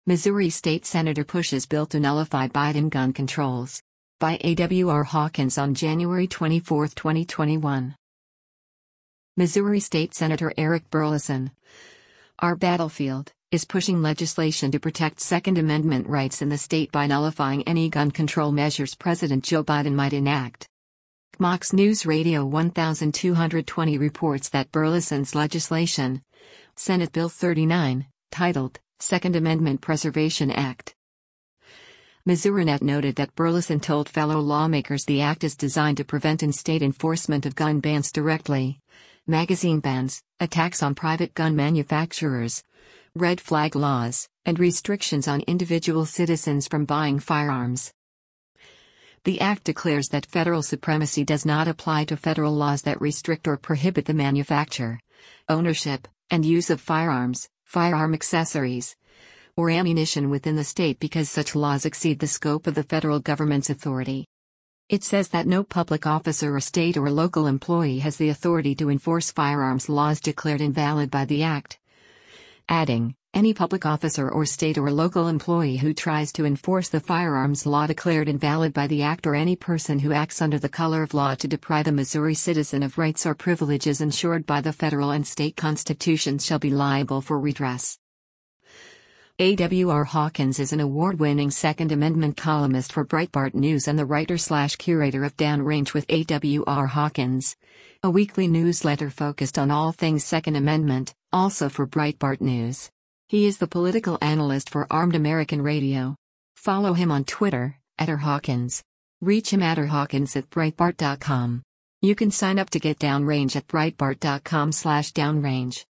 Missouri State Senator pushes bill to nullify Biden gun controls. By A.W.R. Hawkins on January 24, 2021. Missouri State Senator Eric Burlison, our battlefield, is pushing legislation to protect Second Amendment rights in the state by nullifying any gun control measures President Joe Biden might enact. Fox News Radio 1220 reports that Burlison's legislation, Senate Bill 39, titled Second Amendment Preservation Act. MissouriNet noted that Burlison told fellow lawmakers the act is designed to prevent in-state enforcement of gun bans directly, magazine bans, attacks on private gun manufacturers, red flag laws, and restrictions on individual citizens from buying firearms. The act declares that federal supremacy does not apply to federal laws that restrict or prohibit the manufacture, ownership, and use of firearms, firearm accessories, or ammunition within the state because such laws exceed the scope of the federal government's authority. It says that no public officer or state or local employee has the authority to enforce firearms laws declared invalid by the act, adding, any public officer or state or local employee who tries to enforce the firearms law declared invalid by the act or any person who acts under the color of law to deprive a Missouri citizen of rights or privileges ensured by the federal and state constitutions shall be liable for redress. A.W.R. Hawkins is an award-winning Second Amendment columnist for Breitbart News and the writer/curator of Downrange with A.W.R. Hawkins, a weekly newsletter focused on all things Second Amendment, also for Breitbart News. He is the political analyst for Armed American Radio. Follow him on Twitter, @rhawkins. Reach him @rhawkins@breitbart.com. You can sign up to get Downrange at breitbart.com/downrange.